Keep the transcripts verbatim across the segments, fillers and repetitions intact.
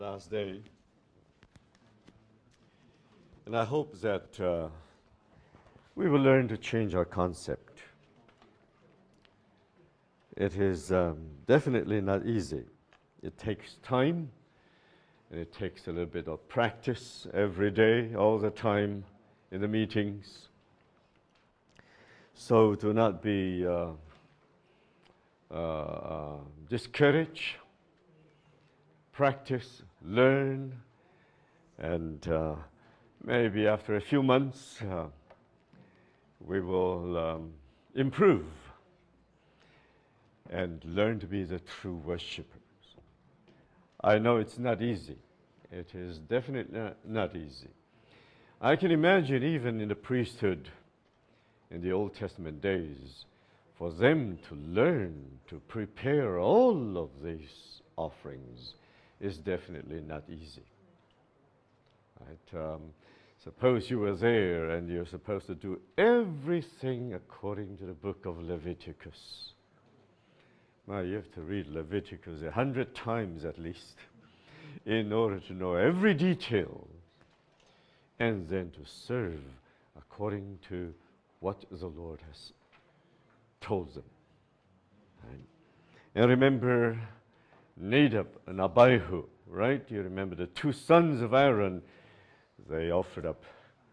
last day. And I hope that uh, we will learn to change our concept. It is um, definitely not easy. It takes time, and it takes a little bit of practice every day, all the time in the meetings. So do not be uh, uh, uh, discouraged. Practice, learn, and uh, maybe after a few months, uh, we will um, improve and learn to be the true worshipers. I know it's not easy. It is definitely not, not easy. I can imagine even in the priesthood in the Old Testament days, for them to learn to prepare all of these offerings is definitely not easy. Right? Um, suppose you were there and you're supposed to do everything according to the book of Leviticus. Now you have to read Leviticus a hundred times at least in order to know every detail and then to serve according to what the Lord has told them. Right? And remember Nadab and Abihu, right? You remember the two sons of Aaron. They offered up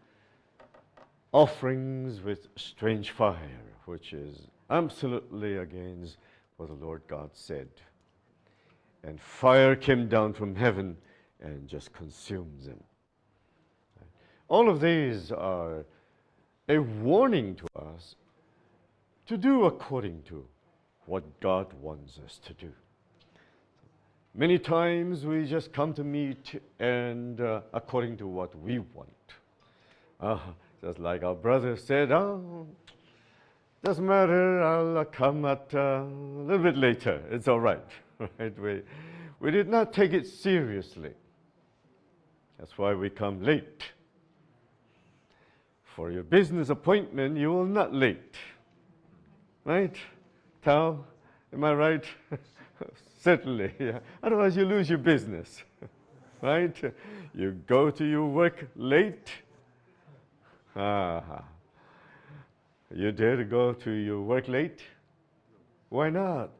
offerings with strange fire, which is absolutely against what the Lord God said. And fire came down from heaven and just consumed them. All of these are a warning to us to do according to what God wants us to do. Many times we just come to meet and uh, according to what we want. Uh, just like our brother said, oh, doesn't matter, I'll uh, come at uh, a little bit later. It's all right. Right? We, we did not take it seriously. That's why we come late. For your business appointment, you will not late. Right? Tao, am I right? Certainly, yeah. Otherwise you lose your business, right? You go to your work late. Ah, you dare to go to your work late? Why not?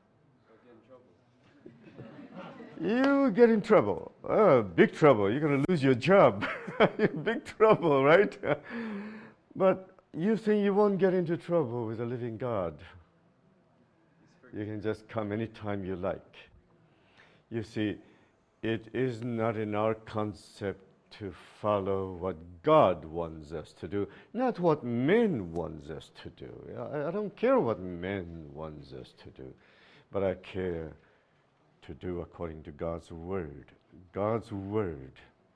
You get in trouble. Oh, big trouble. You're going to lose your job. Big trouble, right? But you think you won't get into trouble with a living God. You can just come anytime you like. You see, it is not in our concept to follow what God wants us to do, not what men wants us to do. I, I don't care what men wants us to do, but I care to do according to God's word. God's word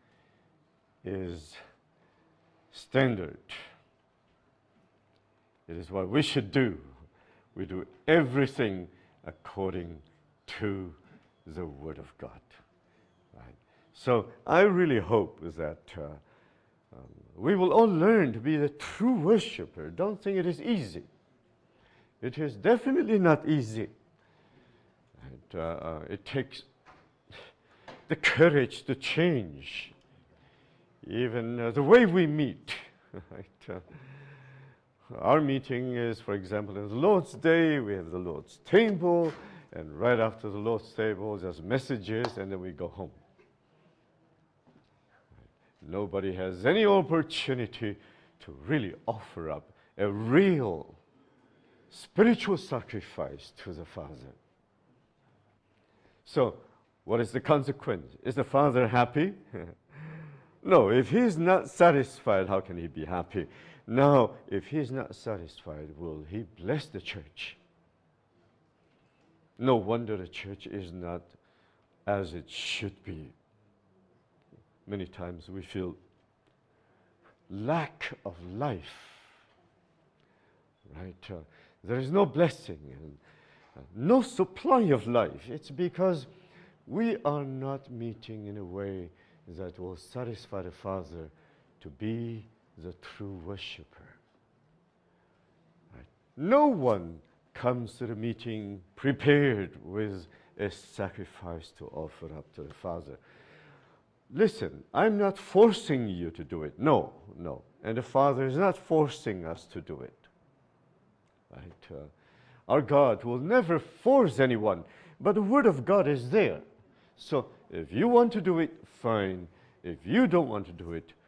is standard. It is what we should do. We do everything according to the Word of God. Right? So I really hope that uh, um, we will all learn to be the true worshiper. Don't think it is easy. It is definitely not easy. And, uh, uh, it takes the courage to change even uh, the way we meet. Right? Uh, Our meeting is, for example, on the Lord's Day, we have the Lord's table, and right after the Lord's table, there's messages, and then we go home. Nobody has any opportunity to really offer up a real spiritual sacrifice to the Father. So, what is the consequence? Is the Father happy? No, if he's not satisfied, how can he be happy? Now, if he's not satisfied, will he bless the church? No wonder the church is not as it should be. Many times we feel lack of life. Right? Uh, there is no blessing and uh, no supply of life. It's because we are not meeting in a way that will satisfy the Father to be the true worshiper. Right? No one comes to the meeting prepared with a sacrifice to offer up to the Father. listen, I'm not forcing you to do it. No, no. And the Father is not forcing us to do it. Right? Uh, our God will never force anyone, but the Word of God is there. So if you want to do it, fine. If you don't want to do it,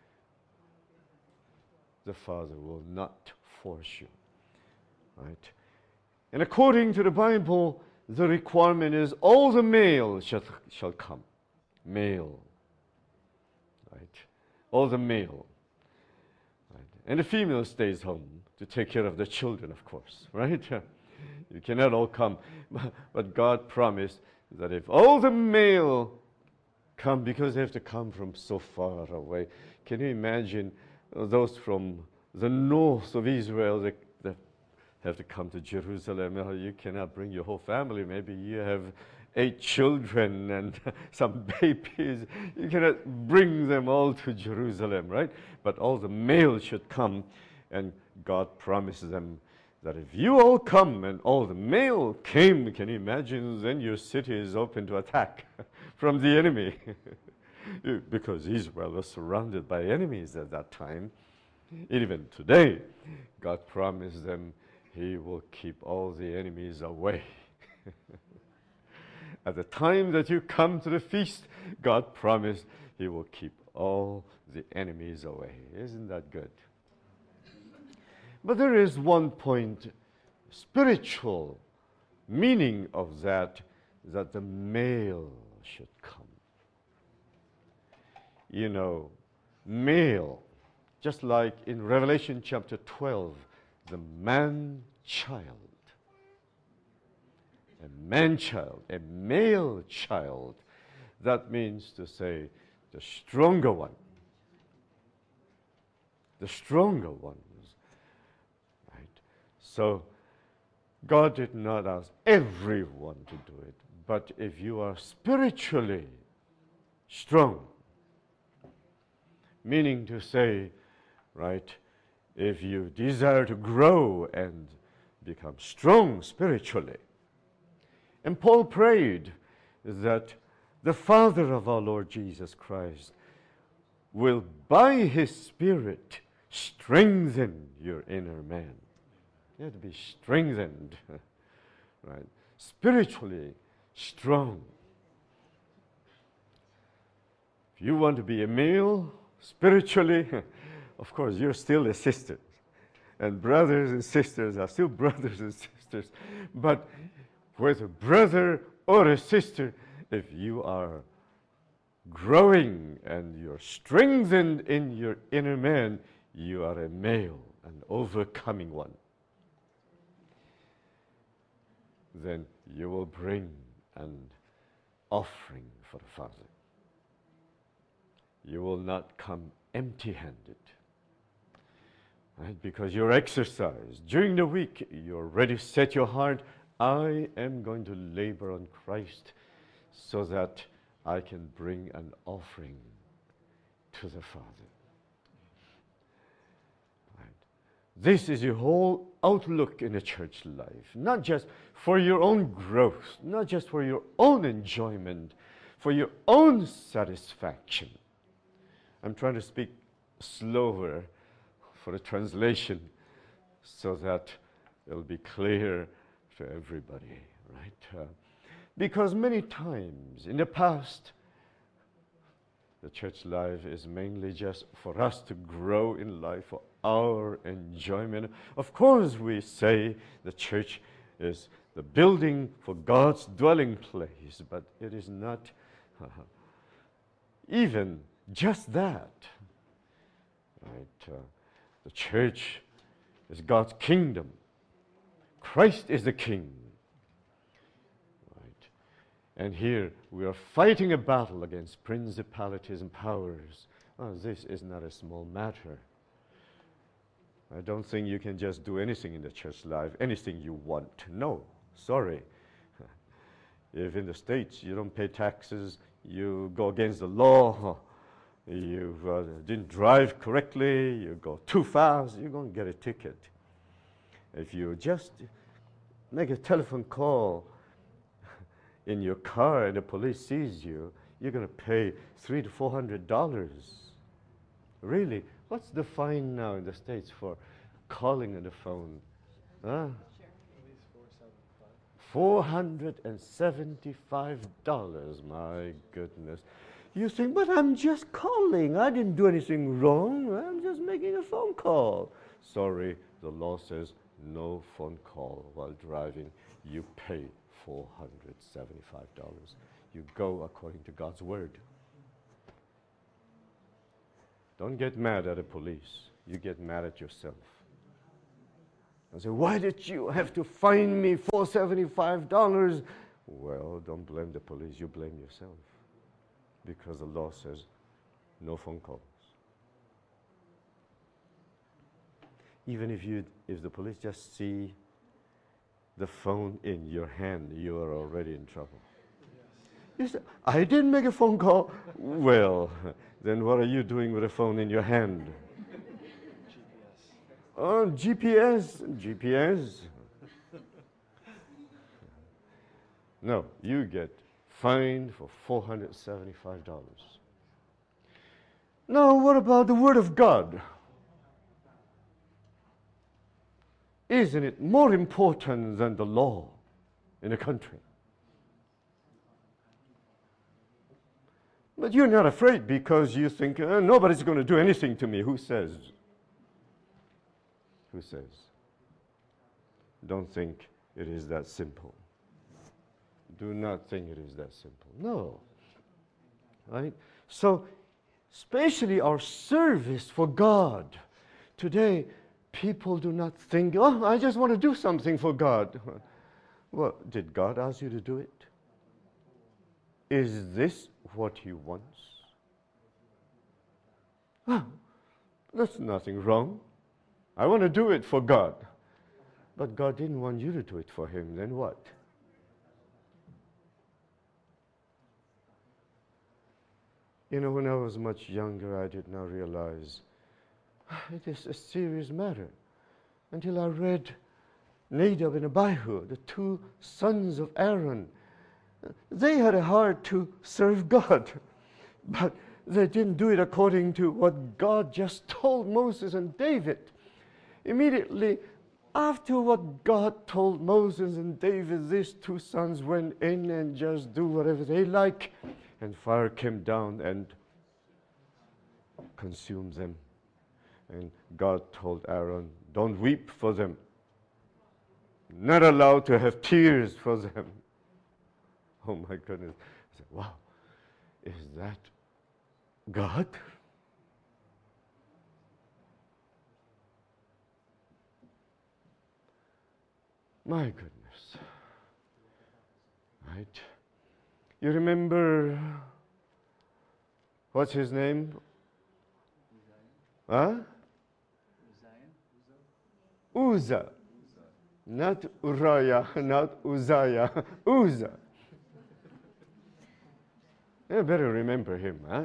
the Father will not force you. Right? And according to the Bible, the requirement is all the male shall, shall come. Male. Right? All the male. Right? And the female stays home to take care of the children, of course. Right? You cannot all come. But God promised that if all the male come, because they have to come from so far away. Can you imagine those from the north of Israel that, that have to come to Jerusalem? You cannot bring your whole family. Maybe you have eight children and some babies. You cannot bring them all to Jerusalem, right? But all the males should come, and God promises them that if you all come and all the male came, can you imagine, then your city is open to attack from the enemy. Because Israel was surrounded by enemies at that time. Even today, God promised them He will keep all the enemies away. At the time that you come to the feast, God promised He will keep all the enemies away. Isn't that good? But there is one point, spiritual meaning of that, that the male should come. You know, male, just like in Revelation chapter twelve, the man-child. A man-child, a male child. That means to say the stronger one. The stronger one. So, God did not ask everyone to do it, but if you are spiritually strong, meaning to say, right, if you desire to grow and become strong spiritually. And Paul prayed that the Father of our Lord Jesus Christ will, by His Spirit, strengthen your inner man. You have to be strengthened, right? Spiritually strong. If you want to be a male, spiritually, of course, you're still a sister. And brothers and sisters are still brothers and sisters. But whether brother or a sister, if you are growing and you're strengthened in your inner man, you are a male, an overcoming one. Then you will bring an offering for the Father. You will not come empty-handed. Right? Because you're exercised. During the week, you're ready to set your heart, I am going to labor on Christ so that I can bring an offering to the Father. This is your whole outlook in a church life, not just for your own growth, not just for your own enjoyment, for your own satisfaction. I'm trying to speak slower for a translation so that it'll be clear to everybody, right? Uh, because many times in the past, the church life is mainly just for us to grow in life, for our enjoyment. Of course, we say the church is the building for God's dwelling place, but it is not uh, even just that. Right? Uh, the church is God's kingdom. Christ is the king. Right? And here we are fighting a battle against principalities and powers. Oh, this is not a small matter. I don't think you can just do anything in the church life, anything you want. No, sorry. If in the States you don't pay taxes, you go against the law, you uh, didn't drive correctly, you go too fast, you're going to get a ticket. If you just make a telephone call in your car and the police sees you, you're going to pay three to four hundred dollars. Really? What's the fine now in the States for calling on the phone? Huh? four hundred seventy-five dollars, my goodness. You think, but I'm just calling. I didn't do anything wrong. I'm just making a phone call. Sorry, the law says no phone call while driving. You pay four hundred seventy-five dollars. You go according to God's word. Don't get mad at the police. You get mad at yourself. And say, why did you have to fine me four hundred seventy-five dollars? Well, don't blame the police. You blame yourself. Because the law says no phone calls. Even if you, if the police just see the phone in your hand, you are already in trouble. Yes. You say, I didn't make a phone call. Well, then what are you doing with a phone in your hand? G P S. Oh, G P S. G P S. No, you get fined for four hundred seventy-five dollars. Now, what about the Word of God? Isn't it more important than the law in a country? But you're not afraid because you think, uh, nobody's going to do anything to me. Who says? Who says? Don't think it is that simple. Do not think it is that simple. No. Right? So, especially our service for God. Today, people do not think, oh, I just want to do something for God. Well, did God ask you to do it? Is this what He wants? Oh, there's nothing wrong. I want to do it for God. But God didn't want you to do it for Him. Then what? You know, when I was much younger, I did not realize it is a serious matter until I read Nadab and Abihu, the two sons of Aaron. They had a heart to serve God, but they didn't do it according to what God just told Moses and David. Immediately after what God told Moses and David, these two sons went in and just do whatever they like. And fire came down and consumed them. And God told Aaron, don't weep for them. Not allowed to have tears for them. Oh my goodness. I said, wow, is that God? My goodness. Right? You remember, what's his name? Huh? Uzzah. Not Uriah, not Uzziah. Uzzah. You better remember him, huh?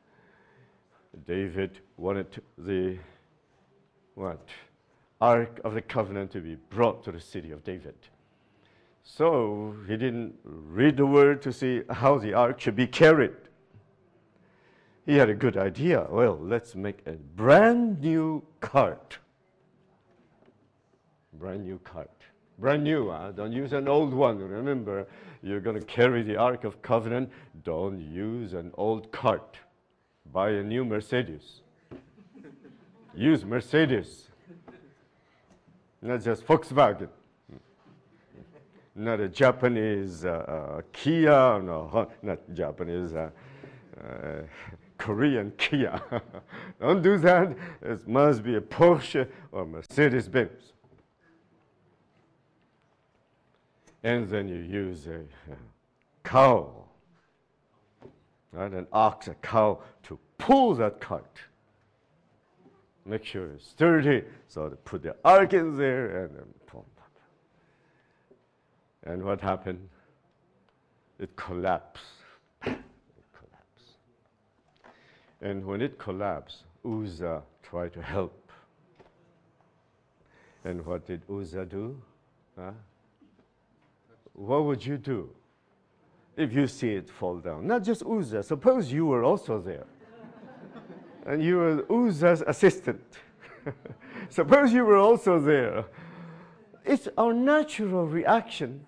David wanted the, what? Ark of the Covenant to be brought to the city of David. So he didn't read the word to see how the ark should be carried. He had a good idea. Well, let's make a brand new cart. Brand new cart. Brand new, huh? Don't use an old one. Remember, you're going to carry the Ark of Covenant. Don't use an old cart. Buy a new Mercedes. Use Mercedes. Not just Volkswagen. Not a Japanese uh, uh, Kia, no, not Japanese, uh, uh, Korean Kia. Don't do that. It must be a Porsche or Mercedes-Benz. And then you use a uh, cow, right? An ox, a cow, to pull that cart. Make sure it's sturdy, so they put the ark in there and then pull. And what happened? It collapsed. It collapsed. And when it collapsed, Uzzah tried to help. And what did Uzzah do? Huh? What would you do if you see it fall down. Not just Uzzah. Suppose you were also there. And you were Uzzah's assistant. Suppose you were also there. It's our natural reaction.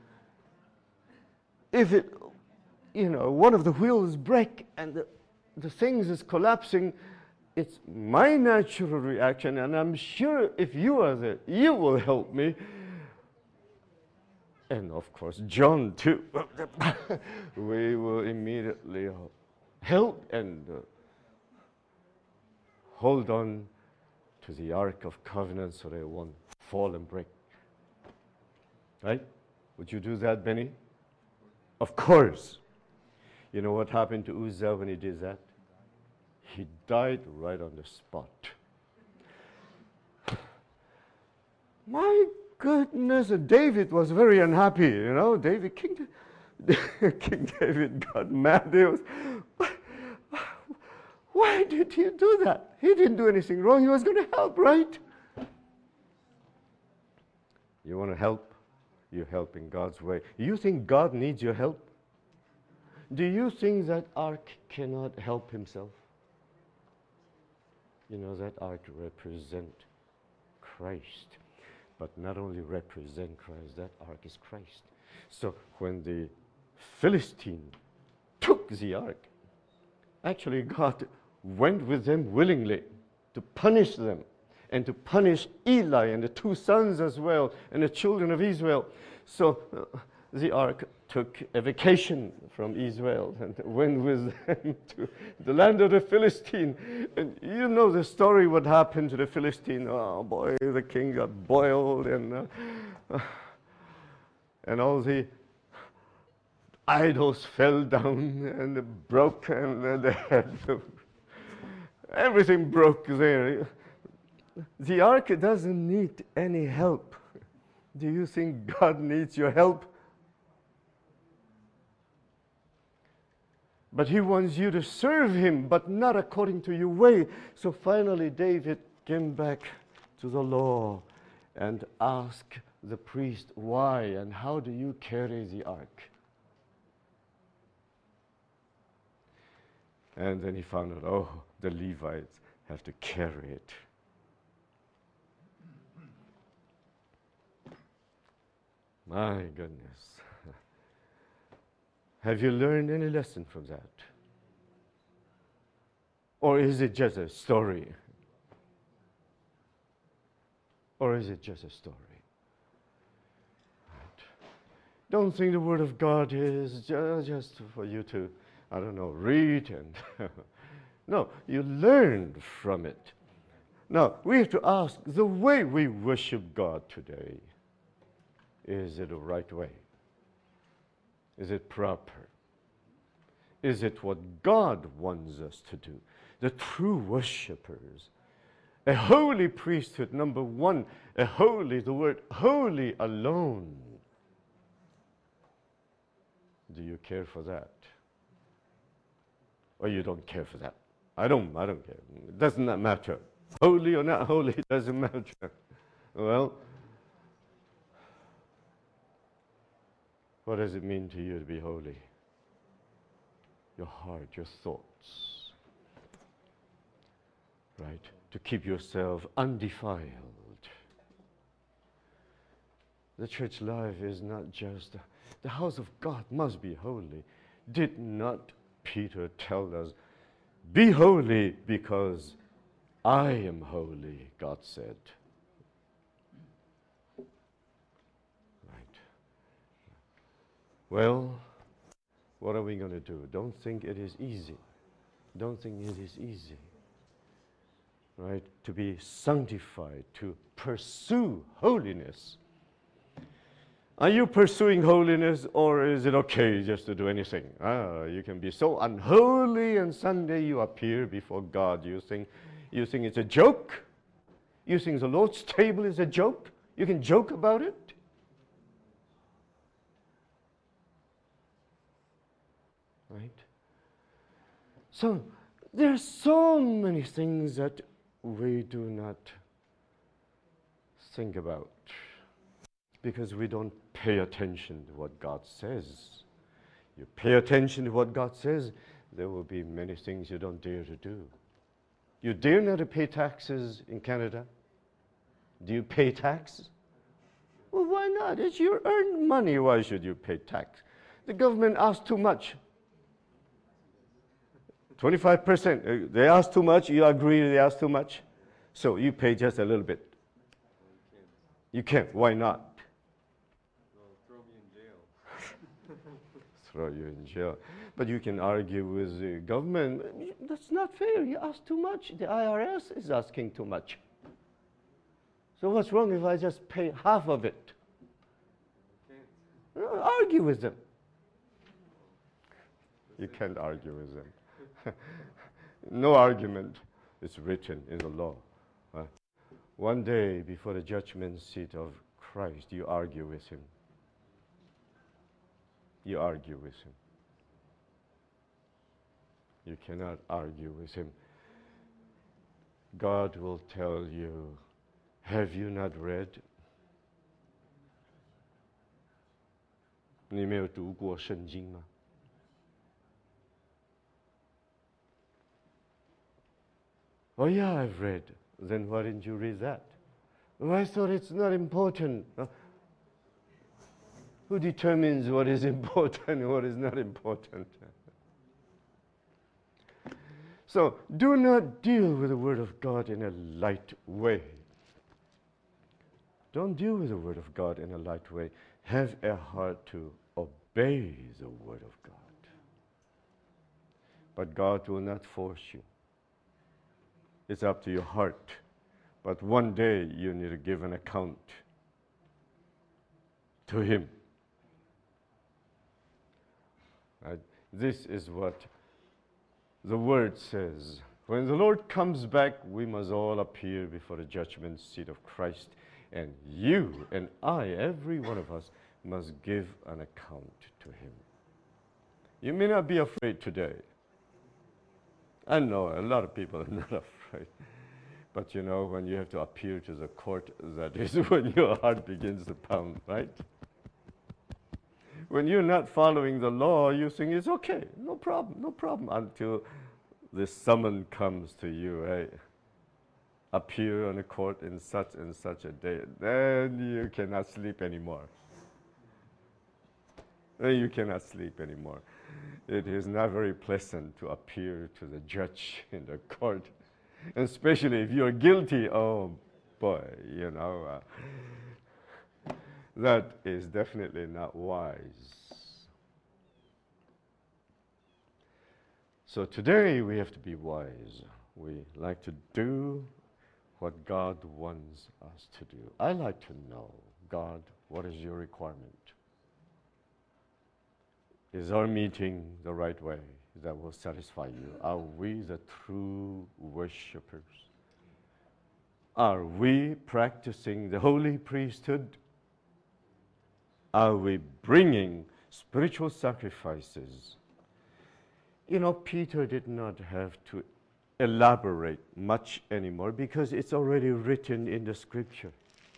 If it, you know, one of the wheels break and the, the things is collapsing, it's my natural reaction, and I'm sure if you are there, you will help me. And of course, John too. We will immediately help and uh, hold on to the Ark of Covenant so they won't fall and break. Right? Would you do that, Benny? Of course. You know what happened to Uzzah when he did that? He died right on the spot. My goodness, David was very unhappy, you know. David, King, King David got mad. He was, why did he do that? He didn't do anything wrong. He was going to help, right? You want to help? You help in God's way. You think God needs your help? Do you think that ark cannot help himself? You know, that ark represents Christ. But not only represent Christ, that ark is Christ. So when the Philistine took the ark, actually God went with them willingly to punish them and to punish Eli and the two sons as well and the children of Israel. So uh, the ark took a vacation from Israel and went with them to the land of the Philistine. And you know the story, what happened to the Philistine. Oh boy, the king got boiled, and uh, uh, and all the idols fell down and broke, and they had everything broke there. The ark doesn't need any help. Do you think God needs your help? But he wants you to serve him, but not according to your way. So finally, David came back to the law and asked the priest, why and how do you carry the ark? And then he found out, oh, the Levites have to carry it. My goodness. Have you learned any lesson from that? Or is it just a story? Or is it just a story? Right. Don't think the Word of God is ju- just for you to, I don't know, read and... No, you learn from it. Now, we have to ask, the way we worship God today, is it the right way? Is it proper? Is it what God wants us to do? The true worshipers, a holy priesthood, number one, a holy, the word holy alone. Do you care for that? Or you don't care for that? I don't, I don't care. It does not matter. Holy or not holy, it doesn't matter. Well, what does it mean to you to be holy? Your heart, your thoughts, right? To keep yourself undefiled. The church life is not just, the house of God must be holy. Did not Peter tell us, be holy because I am holy, God said. Well, what are we going to do? Don't think it is easy. Don't think it is easy. Right? To be sanctified, to pursue holiness. Are you pursuing holiness, or is it okay just to do anything? Ah, you can be so unholy, and Sunday you appear before God. You think, you think it's a joke? You think the Lord's table is a joke? You can joke about it? Right? So there are so many things that we do not think about because we don't pay attention to what God says. You pay attention to what God says, there will be many things you don't dare to do. You dare not to pay taxes in Canada? Do you pay tax? Well, why not? It's your earned money. Why should you pay tax? The government asks too much. twenty-five percent. Uh, They ask too much. You agree they ask too much. So you pay just a little bit. You can't. Why not? They'll throw me in jail. Throw you in jail. But you can argue with the government. That's not fair. You ask too much. The I R S is asking too much. So what's wrong if I just pay half of it? Can't. Uh, Argue with them. You can't argue with them. No argument is written in the law. Uh, one day before the judgment seat of Christ, you argue with him. You argue with him. You cannot argue with him. God will tell you, have you not read? 你没有读过圣经吗？ Oh yeah, I've read. Then why didn't you read that? Oh, I thought it's not important. Uh, who determines what is important and what is not important? So do not deal with the Word of God in a light way. Don't deal with the Word of God in a light way. Have a heart to obey the Word of God. But God will not force you. It's up to your heart. But one day you need to give an account to Him. Right? This is what the Word says. When the Lord comes back, we must all appear before the judgment seat of Christ. And you and I, every one of us, must give an account to Him. You may not be afraid today. I know a lot of people are not afraid. But you know, when you have to appear to the court, that is when your heart begins to pound, right? When you're not following the law, you think it's okay, no problem, no problem, until the summons comes to you, right? Appear on the court in such and such a day. Then you cannot sleep anymore. Then you cannot sleep anymore. It is not very pleasant to appear to the judge in the court, and especially if you're guilty. Oh boy, you know, uh, that is definitely not wise. So today we have to be wise. We like to do what God wants us to do. I like to know, God, what is your requirement? Is our meeting the right way that will satisfy you? Are we the true worshipers? Are we practicing the holy priesthood? Are we bringing spiritual sacrifices? You know, Peter did not have to elaborate much anymore because it's already written in the scripture.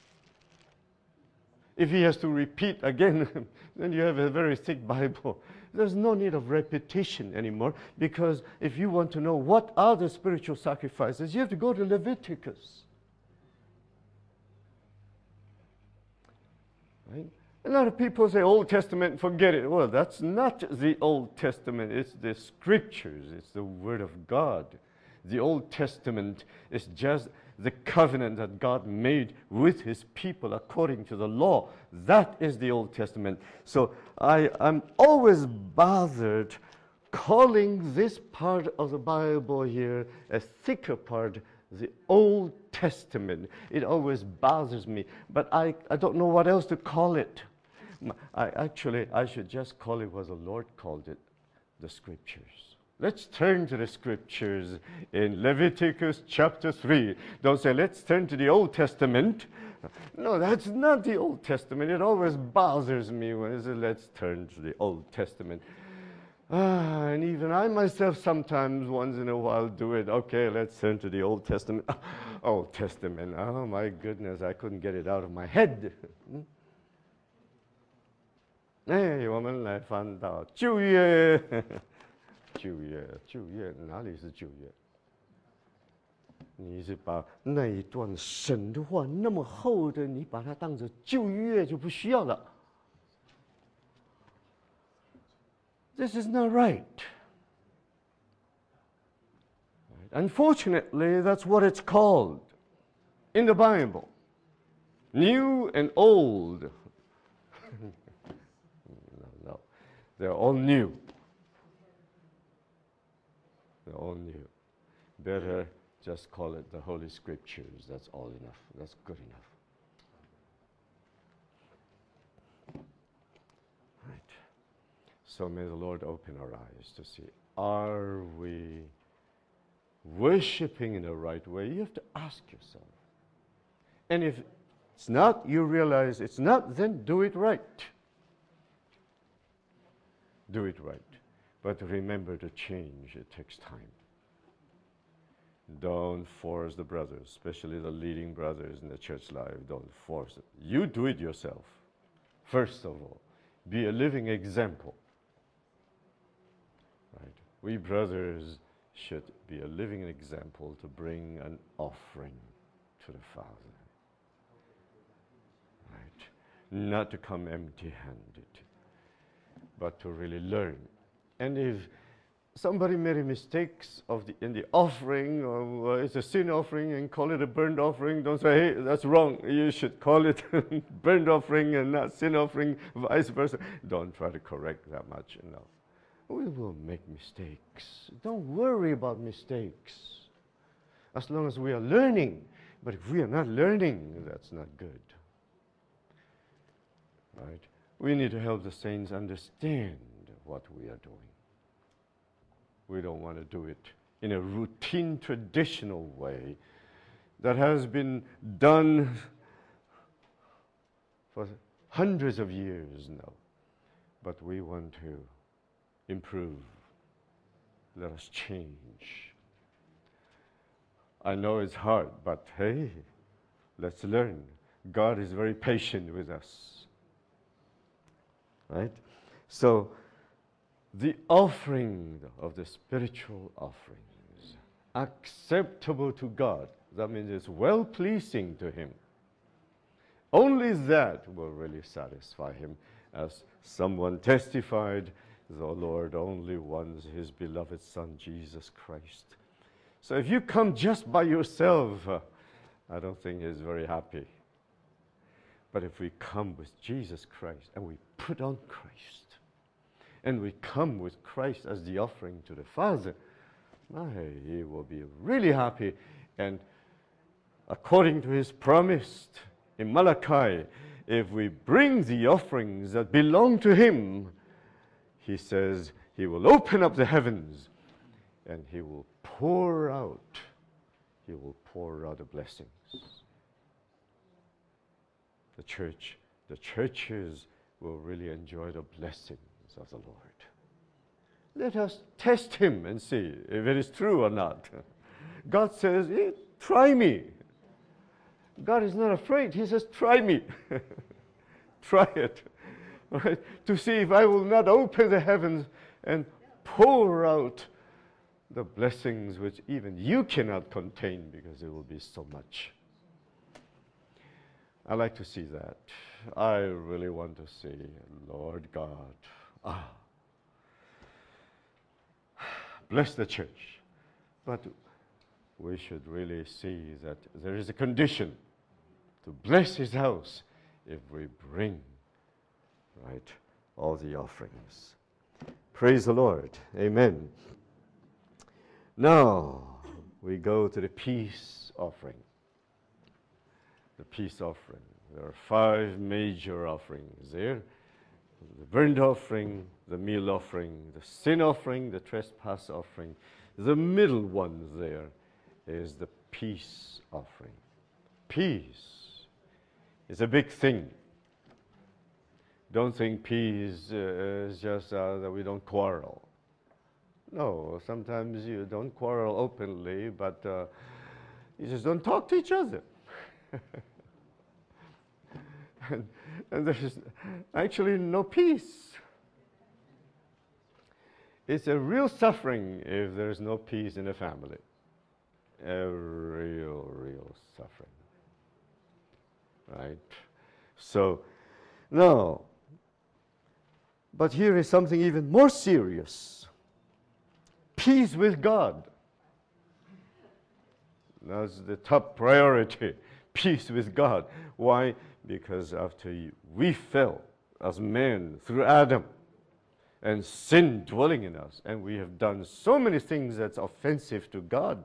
If he has to repeat again, then you have a very thick Bible. There's no need of repetition anymore, because if you want to know what are the spiritual sacrifices, you have to go to Leviticus. Right? A lot of people say Old Testament, forget it. Well, that's not the Old Testament. It's the scriptures. It's the Word of God. The Old Testament is just the covenant that God made with His people according to the law. That is the Old Testament. So I am always bothered calling this part of the Bible here a thicker part, the Old Testament. It always bothers me, but I, I don't know what else to call it. I actually, I should just call it what the Lord called it, the Scriptures. Let's turn to the Scriptures in Leviticus chapter three. Don't say, let's turn to the Old Testament. No, that's not the Old Testament. It always bothers me when it says, let's turn to the Old Testament. Ah, and even I myself sometimes, once in a while, do it. Okay, let's turn to the Old Testament. Old Testament. Oh, my goodness, I couldn't get it out of my head. 哎，我们来翻到旧约，旧约，旧约哪里是旧约？你是把那一段神的话那么厚的，你把它当成旧约就不需要了。This is not right. Unfortunately, that's what it's called in the Bible. New and old. no, no. They're all new. They're all new. Better just call it the Holy Scriptures. That's all enough. That's good enough. Right. So may the Lord open our eyes to see, are we worshiping in the right way? You have to ask yourself. And if it's not, you realize it's not, then do it right. Do it right. But remember to change. It takes time. Don't force the brothers, especially the leading brothers in the church life. Don't force it. You do it yourself. First of all, be a living example. Right? We brothers should be a living example to bring an offering to the Father. Right? Not to come empty-handed, but to really learn. And if somebody made a mistake of the, in the offering, or uh, it's a sin offering, and call it a burnt offering, don't say, hey, that's wrong. You should call it burnt offering and not sin offering, vice versa. Don't try to correct that much. No. We will make mistakes. Don't worry about mistakes. As long as we are learning. But if we are not learning, that's not good. Right? We need to help the saints understand what we are doing. We don't want to do it in a routine, traditional way that has been done for hundreds of years now. But we want to improve. Let us change. I know it's hard, but hey, let's learn. God is very patient with us. Right? So, the offering of the spiritual offerings, acceptable to God. That means it's well-pleasing to Him. Only that will really satisfy Him. As someone testified, the Lord only wants His beloved Son, Jesus Christ. So if you come just by yourself, uh, I don't think He's very happy. But if we come with Jesus Christ and we put on Christ, and we come with Christ as the offering to the Father, my, He will be really happy. And according to His promise in Malachi, if we bring the offerings that belong to Him, He says He will open up the heavens and He will pour out, He will pour out the blessings. The church, the churches will really enjoy the blessings of the Lord. Let us test Him and see if it is true or not. God says, hey, try me. God is not afraid. He says, try me. Try it. Right? To see if I will not open the heavens and pour out the blessings which even you cannot contain because there will be so much. I like to see that. I really want to see, Lord God, ah, bless the church. But we should really see that there is a condition to bless His house if we bring, right, all the offerings. Praise the Lord. Amen. Now, we go to the peace offering. The peace offering. There are five major offerings there. The burnt offering, the meal offering, the sin offering, the trespass offering. The middle one there is the peace offering. Peace is a big thing. Don't think peace uh, is just uh, that we don't quarrel. No, sometimes you don't quarrel openly, but uh, you just don't talk to each other. and, And there's actually no peace. It's a real suffering if there's no peace in a family. A real, real suffering. Right? So, no. But here is something even more serious. Peace with God. That's the top priority. Peace with God. Why? Because after you, we fell as men through Adam, and sin dwelling in us, and we have done so many things that's offensive to God,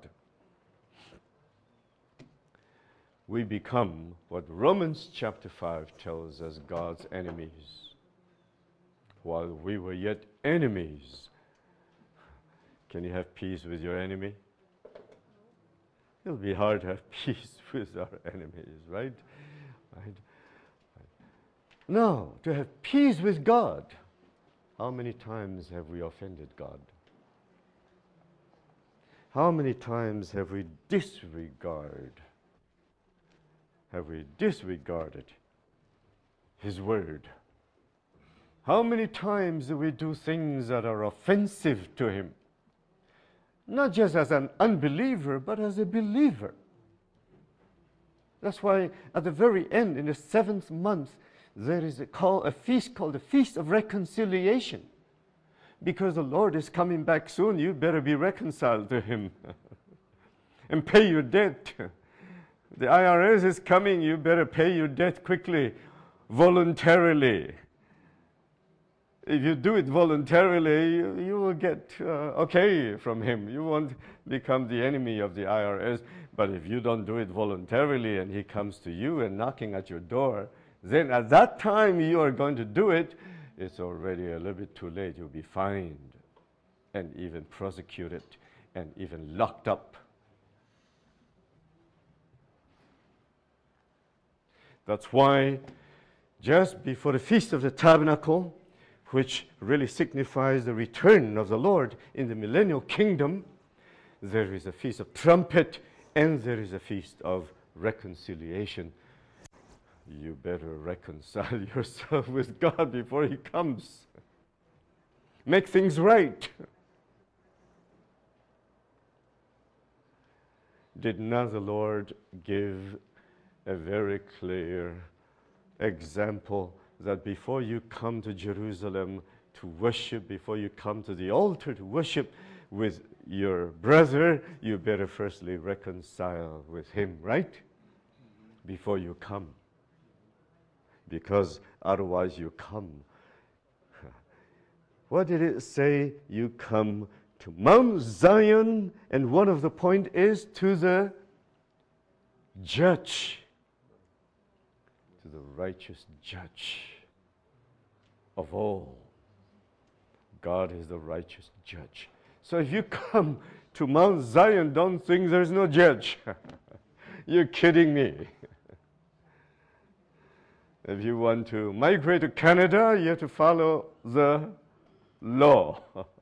we become what Romans chapter five tells us, God's enemies. While we were yet enemies. Can you have peace with your enemy? It'll be hard to have peace with our enemies, right? Right? No, to have peace with God. How many times have we offended God? How many times have we disregarded, have we disregarded His word? How many times do we do things that are offensive to Him? Not just as an unbeliever, but as a believer. That's why at the very end, in the seventh month, there is a, call, a feast called the Feast of Reconciliation. Because the Lord is coming back soon, you better be reconciled to Him and pay your debt. The I R S is coming, you better pay your debt quickly, voluntarily. If you do it voluntarily, you, you will get uh, okay from Him. You won't become the enemy of the I R S. But if you don't do it voluntarily and He comes to you and knocking at your door, then at that time you are going to do it, it's already a little bit too late. You'll be fined and even prosecuted and even locked up. That's why just before the Feast of the Tabernacle, which really signifies the return of the Lord in the millennial kingdom, there is a Feast of Trumpet and there is a Feast of Reconciliation. You better reconcile yourself with God before He comes. Make things right. Did not the Lord give a very clear example that before you come to Jerusalem to worship, before you come to the altar to worship with your brother, you better firstly reconcile with him, right? Mm-hmm. Before you come. Because otherwise you come. What did it say? You come to Mount Zion, and one of the point is to the judge. To the righteous judge of all. God is the righteous judge. So if you come to Mount Zion, don't think there's no judge. You're kidding me. If you want to migrate to Canada, you have to follow the law.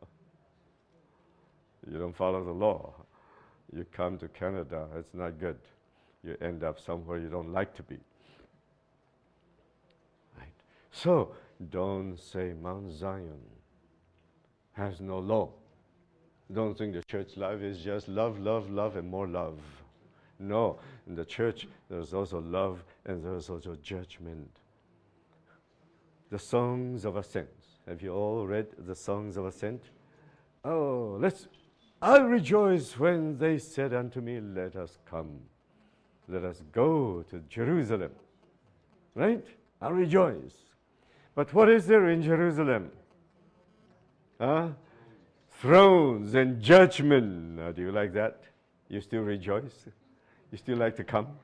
You don't follow the law. You come to Canada, it's not good. You end up somewhere you don't like to be. Right? So, don't say Mount Zion has no law. Don't think the church life is just love, love, love, and more love. No, in the church there's also love and there's also judgment. The songs of ascent. Have you all read the songs of ascent? Oh, let's, I rejoice when they said unto me, let us come. Let us go to Jerusalem. Right? I rejoice. But what is there in Jerusalem? Huh? Thrones and judgment. Uh, do you like that? You still rejoice? You still like to come?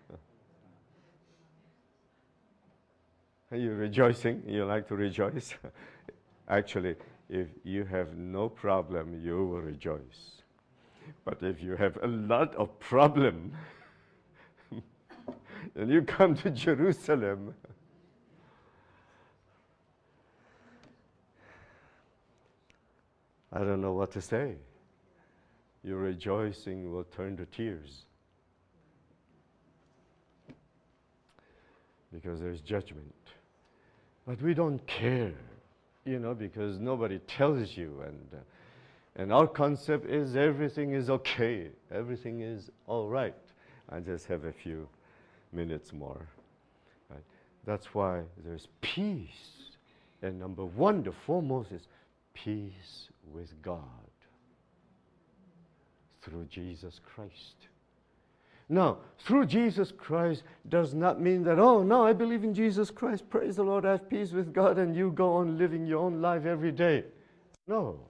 Are you rejoicing? You like to rejoice? Actually, if you have no problem, you will rejoice. But if you have a lot of problem, and you come to Jerusalem, I don't know what to say. Your rejoicing will turn to tears. Because there's judgment. But we don't care, you know, because nobody tells you. And, uh, and our concept is everything is okay. Everything is all right. I just have a few minutes more. Right? That's why there's peace. And number one, the foremost is peace with God through Jesus Christ. Now, through Jesus Christ does not mean that, oh, no, I believe in Jesus Christ, praise the Lord, I have peace with God, and you go on living your own life every day. No.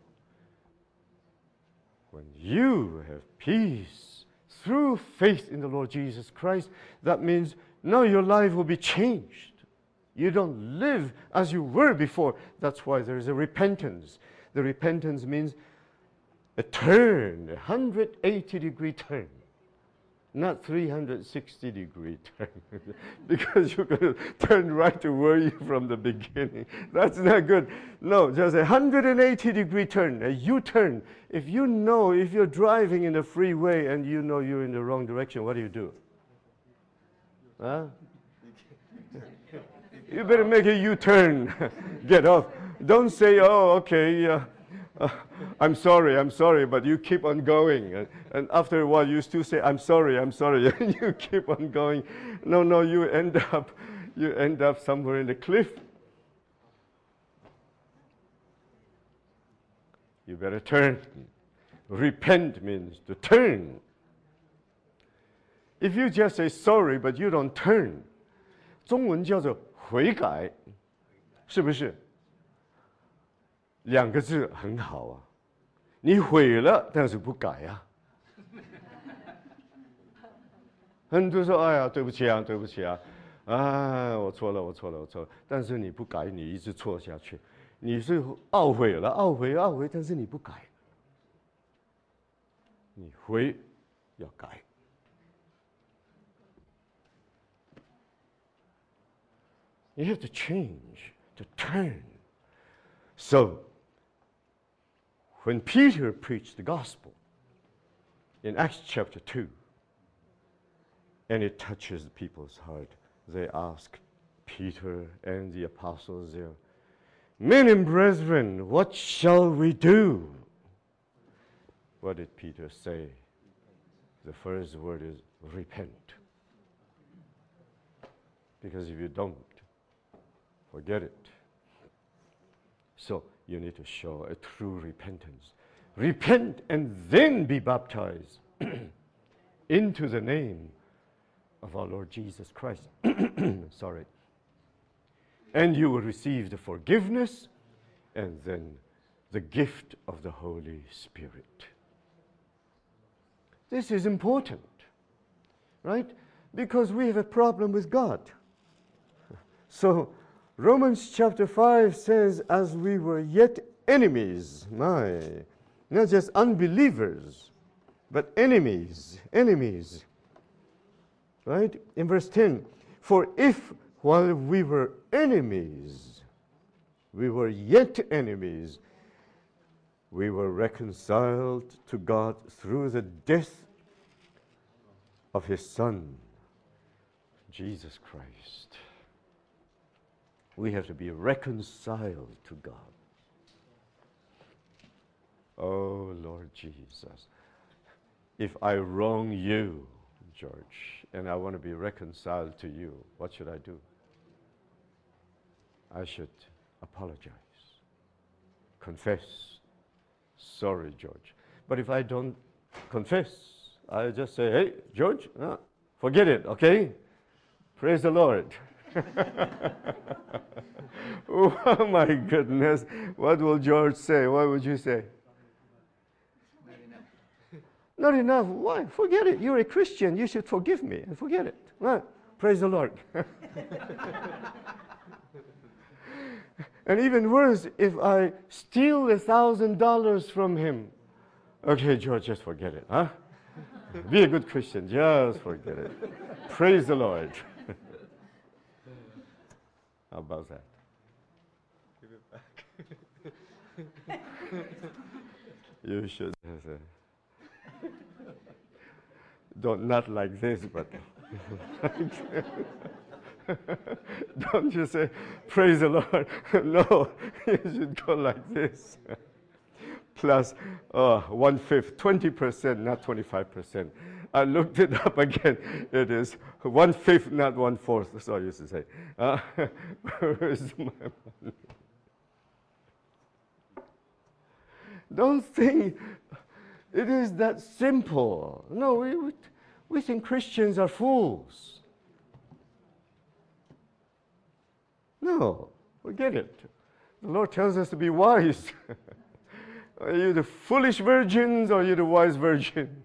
When you have peace through faith in the Lord Jesus Christ, that means now your life will be changed. You don't live as you were before. That's why there is a repentance. The repentance means a turn, a one hundred eighty degree turn. Not three hundred sixty degree turn, because you're going to turn right to where you from the beginning. That's not good. No, just a one hundred eighty degree turn, a U-turn. If you know, if you're driving in the freeway and you know you're in the wrong direction, what do you do? Huh? You better make a U-turn. Get off. Don't say, oh, okay, uh, uh, I'm sorry, I'm sorry, but you keep on going. And, and after a while, you still say, I'm sorry, I'm sorry, and you keep on going. No, no, you end up, you end up somewhere in the cliff. You better turn. Repent means to turn. If you just say sorry, but you don't turn, 中文叫做悔改，是不是？两个字很好啊，你悔了，但是不改啊。很多人说：“哎呀，对不起啊，对不起啊，啊，我错了，我错了，我错了。”但是你不改，你一直错下去，你是懊悔了，懊悔，懊悔，但是你不改，你悔要改。You have to change, to turn. So, when Peter preached the gospel in Acts chapter two, and it touches the people's heart, they ask Peter and the apostles there, Men and brethren, what shall we do? What did Peter say? The first word is repent. Because if you don't, forget it. So you need to show a true repentance. Repent and then be baptized into the name of our Lord Jesus Christ. Sorry. And you will receive the forgiveness and then the gift of the Holy Spirit. This is important, right? Because we have a problem with God. So Romans chapter five says, as we were yet enemies, my, not just unbelievers, but enemies, enemies. Right? In verse ten, for if while we were enemies, we were yet enemies, we were reconciled to God through the death of His Son, Jesus Christ. We have to be reconciled to God. Oh, Lord Jesus, if I wrong you, George, and I want to be reconciled to you, what should I do? I should apologize, confess. Sorry, George. But if I don't confess, I just say, hey, George, uh, forget it, okay? Praise the Lord. Oh, my goodness. What will George say? What would you say? Not enough. Not enough. Why? Forget it. You're a Christian. You should forgive me. And forget it. Right? Praise the Lord. And even worse, if I steal a thousand dollars from him. Okay, George, just forget it. Huh? Be a good Christian. Just forget it. Praise the Lord. How about that? Give it back. You should. Don't, not like this, but Don't you say, praise the Lord. No, you should go like this. Plus uh, one-fifth, twenty percent, not twenty-five percent. I looked it up again. It is one-fifth, not one-fourth. So I used to say, uh, where is my money? Don't think it is that simple. No, we, we think Christians are fools. No, forget it. The Lord tells us to be wise. Are you the foolish virgins or are you the wise virgin?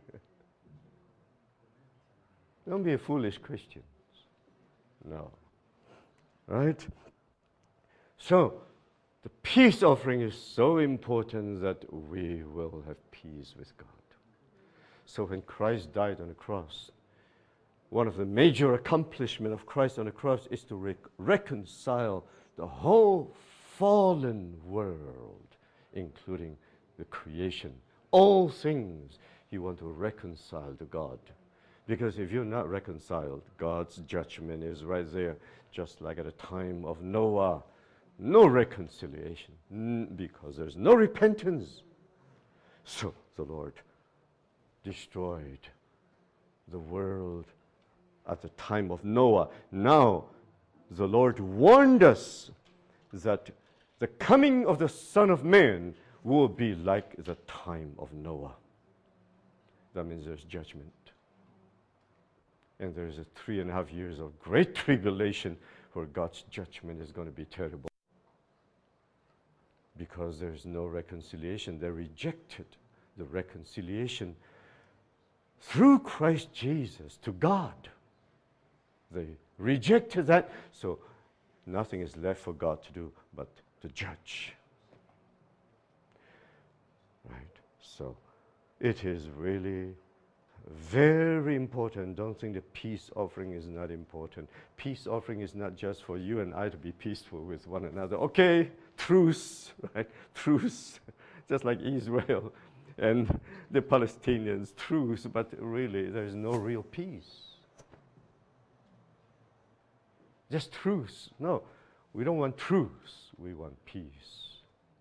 Don't be a foolish Christian. No. Right? So, the peace offering is so important that we will have peace with God. So when Christ died on the cross, one of the major accomplishments of Christ on the cross is to rec- reconcile the whole fallen world, including the creation. All things He wants to reconcile to God. Because if you're not reconciled, God's judgment is right there, just like at the time of Noah. No reconciliation, n- because there's no repentance. So the Lord destroyed the world at the time of Noah. Now, the Lord warned us that the coming of the Son of Man will be like the time of Noah. That means there's judgment. And there's a three and a half years of great tribulation where God's judgment is going to be terrible. Because there's no reconciliation. They rejected the reconciliation through Christ Jesus to God. They rejected that, so nothing is left for God to do but to judge. Right? So it is really very important. Don't think the peace offering is not important. Peace offering is not just for you and I to be peaceful with one another. Okay, truce, right? Truce. Just like Israel and the Palestinians, truce, but really there's no real peace. Just truce. No, we don't want truce. We want peace.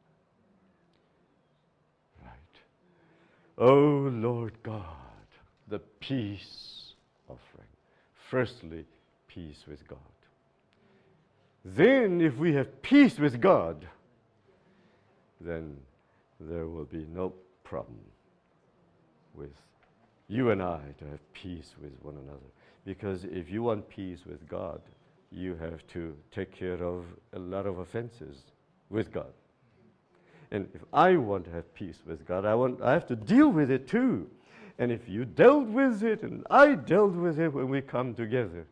Right? Oh, Lord God, the peace offering. Firstly, peace with God. Then, if we have peace with God, then there will be no problem with you and I to have peace with one another. Because if you want peace with God, you have to take care of a lot of offenses with God. And if I want to have peace with God, I want I have to deal with it too. And if you dealt with it and I dealt with it when we come together.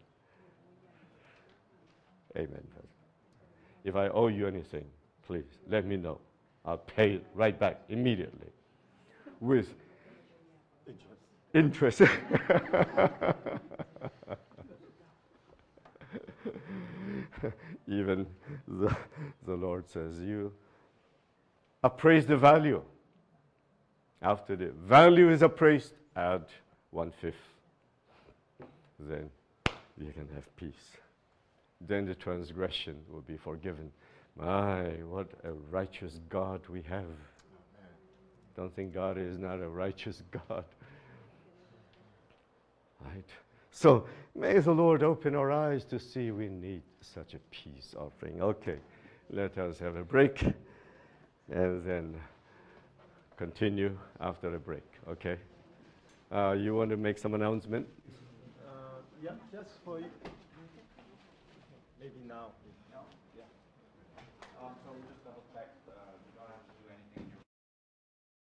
Amen. If I owe you anything, please let me know. I'll pay it right back immediately with interest. interest. Even the, the Lord says, you appraise the value. After the value is appraised, add one-fifth. Then you can have peace. Then the transgression will be forgiven. My, what a righteous God we have. Don't think God is not a righteous God. Right? So, may the Lord open our eyes to see we need such a peace offering. Okay, let us have a break and then continue after the break, okay? Uh, you want to make some announcement? Uh, yeah, just for you. Maybe now. No. Yeah. Um, so we just